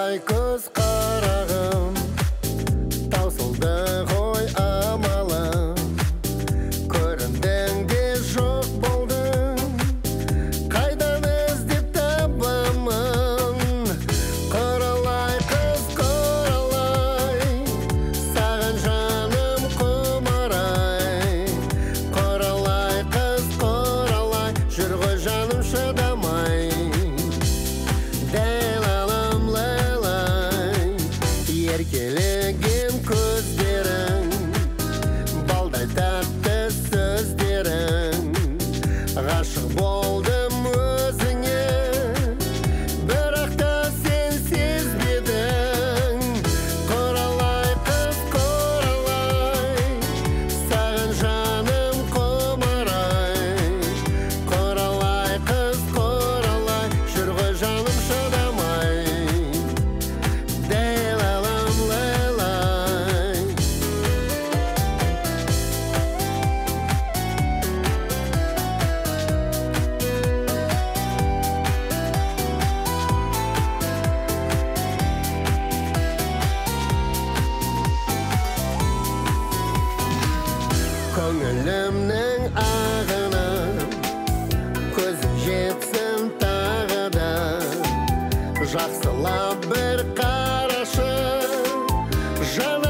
Қаралай көз қарағым, таусылды ғой амалым. Көріндің де жоқ болдың, қайдан іздеп табамын. Қаралай қыз қаралай, саған жаным құмарай. Қаралай қыз қаралай, жүр ғой жаным шыдамай. Еркелеген көздерің, балдай тәтті сөздерің. Ғашық болдым өзіңе, бірақ та сен сезбедің. Қаралай қыз қаралай, саған жаным құмарай. Қаралай қыз қаралай, жүр ғой жаным шыдамай. Көңілімнің ағына көзің жетсін тағы да. Жақсылап бір қарашы, жана